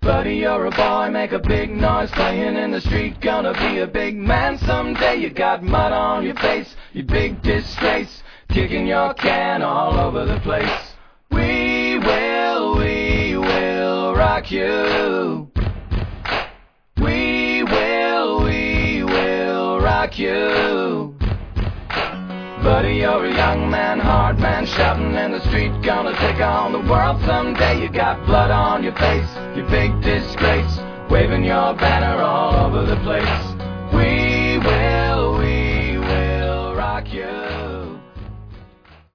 Buddy, you're a boy, make a big noise, playing in the street, gonna be a big man someday. You got mud on your face, you big disgrace, kicking your can all over the place. We will rock you. We will rock you. Buddy, you're a young man, hard man, shouting in the street, gonna take on the world someday. You got blood on your face, you big disgrace, waving your banner all over the place. We